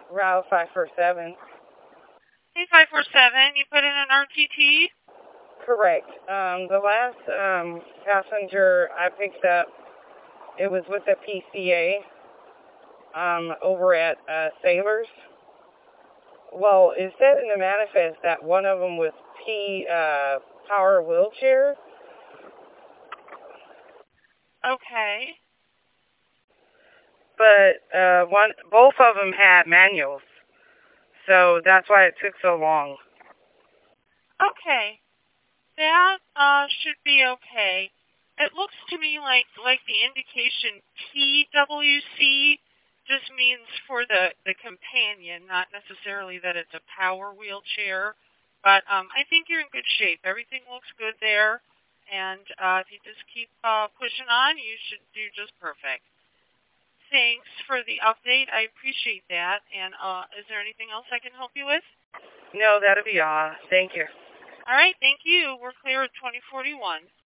Route 547. Hey, 547, you put in an RTT? Correct. The last passenger I picked up, it was with the PCA over at Sailors. Well, it said in the manifest that one of them was power wheelchair. Okay. But both of them had manuals, so that's why it took so long. Okay. That should be okay. It looks to me like the indication TWC just means for the companion, not necessarily that it's a power wheelchair. But I think you're in good shape. Everything looks good there. And if you just keep pushing on, you should do just perfect. Thanks for the update. I appreciate that. And is there anything else I can help you with? No, that'll be all. Thank you. All right, thank you. We're clear at 2041.